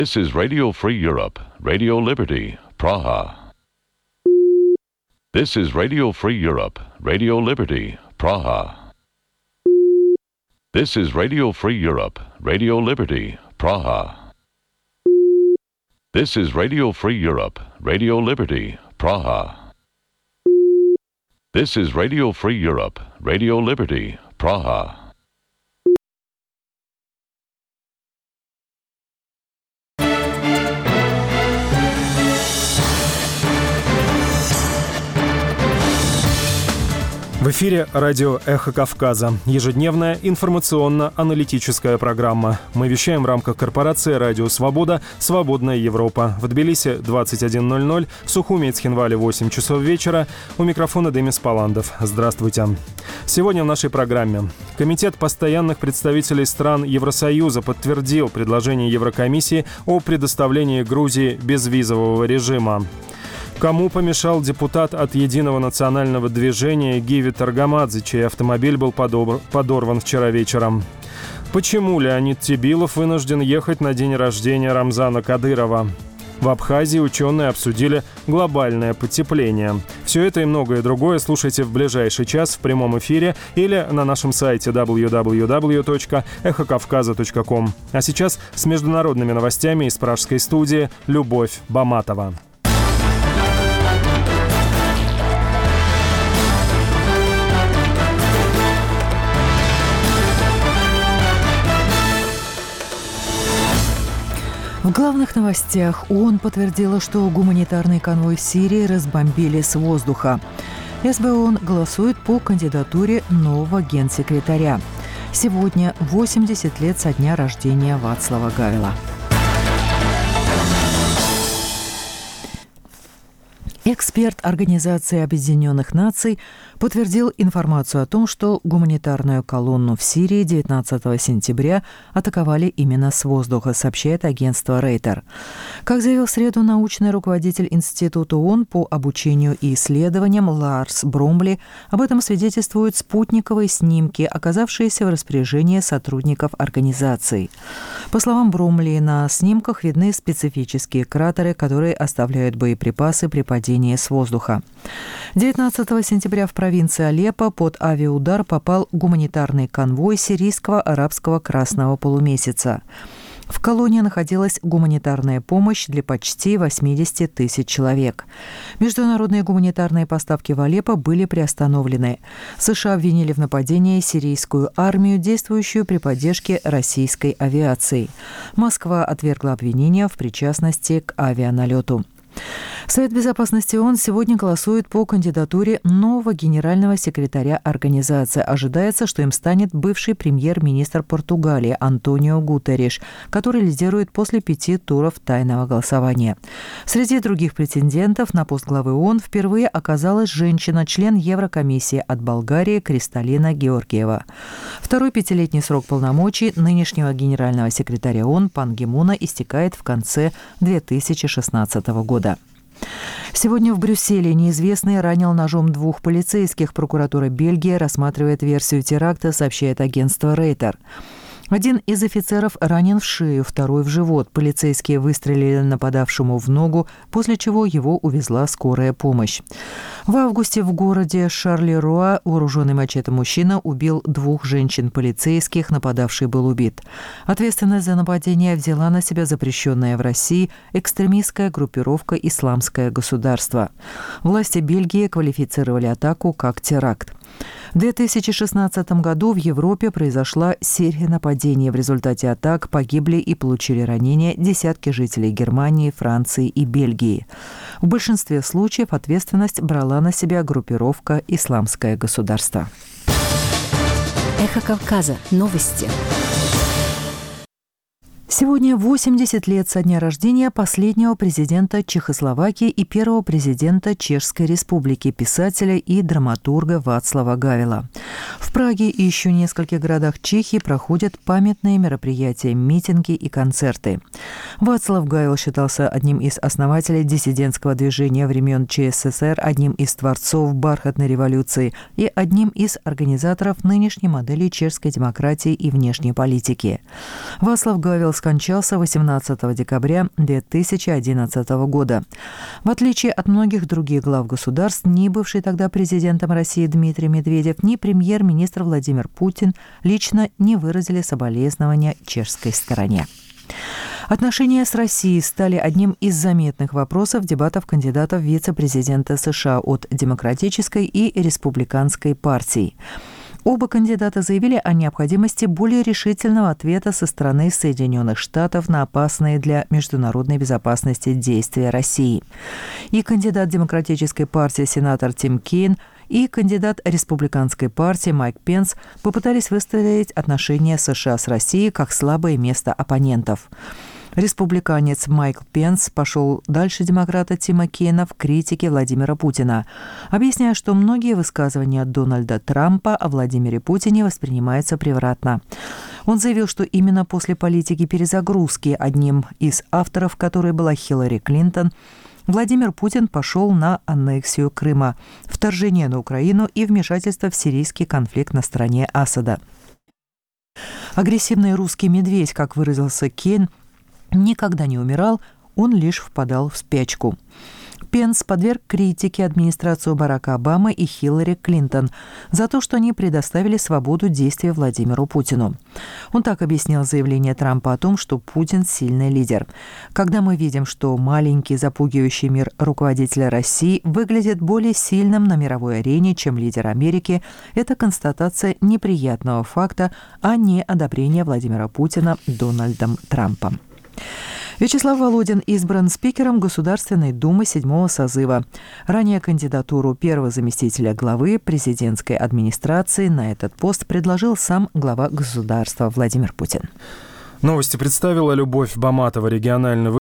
This is Radio Free Europe, Radio Liberty, Praha. This is Radio Free Europe, Radio Liberty, Praha. This is Radio Free Europe, Radio Liberty, Praha. This is Radio Free Europe, Radio Liberty, Praha. This is Radio Free Europe, Radio Liberty, Praha. В эфире радио «Эхо Кавказа». Ежедневная информационно-аналитическая программа. Мы вещаем в рамках корпорации «Радио Свобода», «Свободная Европа». В Тбилиси 21:00, в Сухуми и Цхинвале 8 часов вечера. У микрофона Демис Паландов. Здравствуйте. Сегодня в нашей программе. Комитет постоянных представителей стран Евросоюза подтвердил предложение Еврокомиссии о предоставлении Грузии безвизового режима. Кому помешал депутат от Единого национального движения Гиви Таргамадзе, чей автомобиль был подорван вчера вечером? Почему Леонид Тебилов вынужден ехать на день рождения Рамзана Кадырова? В Абхазии ученые обсудили глобальное потепление. Все это и многое другое слушайте в ближайший час в прямом эфире или на нашем сайте www.эхокавказа.ком. А сейчас с международными новостями из пражской студии Любовь Баматова. В главных новостях ООН подтвердила, что гуманитарный конвой в Сирии разбомбили с воздуха. СБ голосует по кандидатуре нового генсекретаря. Сегодня 80 лет со дня рождения Václava Гавела. Эксперт Организации Объединенных Наций подтвердил информацию о том, что гуманитарную колонну в Сирии 19 сентября атаковали именно с воздуха, сообщает агентство Рейтер. Как заявил в среду научный руководитель Института ООН по обучению и исследованиям Ларс Бромли, об этом свидетельствуют спутниковые снимки, оказавшиеся в распоряжении сотрудников организации. По словам Бромли, на снимках видны специфические кратеры, которые оставляют боеприпасы при падении с воздуха. 19 сентября в провинции Алеппо под авиаудар попал гуманитарный конвой сирийского арабского Красного полумесяца. В колонии находилась гуманитарная помощь для почти 80 тысяч человек. Международные гуманитарные поставки в Алеппо были приостановлены. США обвинили в нападении сирийскую армию, действующую при поддержке российской авиации. Москва отвергла обвинения в причастности к авианалету. Совет безопасности ООН сегодня голосует по кандидатуре нового генерального секретаря организации. Ожидается, что им станет бывший премьер-министр Португалии Антонио Гутерриш, который лидирует после 5 туров тайного голосования. Среди других претендентов на пост главы ООН впервые оказалась женщина, член Еврокомиссии от Болгарии Кристалина Георгиева. Второй 5-летний срок полномочий нынешнего генерального секретаря ООН Пан Ги Муна истекает в конце 2016 года. Сегодня в Брюсселе неизвестный ранил ножом 2 полицейских. Прокуратура Бельгии рассматривает версию теракта, сообщает агентство Рейтер. Один из офицеров ранен в шею, второй в живот. Полицейские выстрелили нападавшему в ногу, после чего его увезла скорая помощь. В августе в городе Шарлеруа вооруженный мачете мужчина убил 2 женщин-полицейских, нападавший был убит. Ответственность за нападение взяла на себя запрещенная в России экстремистская группировка «Исламское государство». Власти Бельгии квалифицировали атаку как теракт. В 2016 году в Европе произошла серия нападений. В результате атак погибли и получили ранения десятки жителей Германии, Франции и Бельгии. В большинстве случаев ответственность брала на себя группировка «Исламское государство». Эхо Кавказа. Новости. Сегодня 80 лет со дня рождения последнего президента Чехословакии и первого президента Чешской Республики, писателя и драматурга Václava Гавела. В Праге и еще нескольких городах Чехии проходят памятные мероприятия, митинги и концерты. Václav Гавел считался одним из основателей диссидентского движения времен ЧССР, одним из творцов бархатной революции и одним из организаторов нынешней модели чешской демократии и внешней политики. Václav Гавел скончался 18 декабря 2011 года. В отличие от многих других глав государств, ни бывший тогда президентом России Дмитрий Медведев, ни премьер-министр Владимир Путин лично не выразили соболезнования чешской стороне. Отношения с Россией стали одним из заметных вопросов дебатов кандидатов в вице-президента США от Демократической и Республиканской партий. Оба кандидата заявили о необходимости более решительного ответа со стороны Соединенных Штатов на опасные для международной безопасности действия России. И кандидат Демократической партии сенатор Тим Кейн, и кандидат Республиканской партии Майк Пенс попытались выставить отношения США с Россией как слабое место оппонентов. Республиканец Майкл Пенс пошел дальше демократа Тима Кейна в критике Владимира Путина, объясняя, что многие высказывания Дональда Трампа о Владимире Путине воспринимаются превратно. Он заявил, что именно после политики перезагрузки, одним из авторов которой была Хиллари Клинтон, Владимир Путин пошел на аннексию Крыма, вторжение на Украину и вмешательство в сирийский конфликт на стороне Асада. Агрессивный русский медведь, как выразился Кейн, никогда не умирал, он лишь впадал в спячку. Пенс подверг критике администрацию Барака Обамы и Хиллари Клинтон за то, что они предоставили свободу действия Владимиру Путину. Он так объяснил заявление Трампа о том, что Путин – сильный лидер. Когда мы видим, что маленький запугивающий мир руководителя России выглядит более сильным на мировой арене, чем лидер Америки, это констатация неприятного факта, а не одобрение Владимира Путина Дональдом Трампом. Вячеслав Володин избран спикером Государственной Думы 7-го созыва. Ранее кандидатуру первого заместителя главы президентской администрации на этот пост предложил сам глава государства Владимир Путин. Новости представила Любовь Баматова, региональный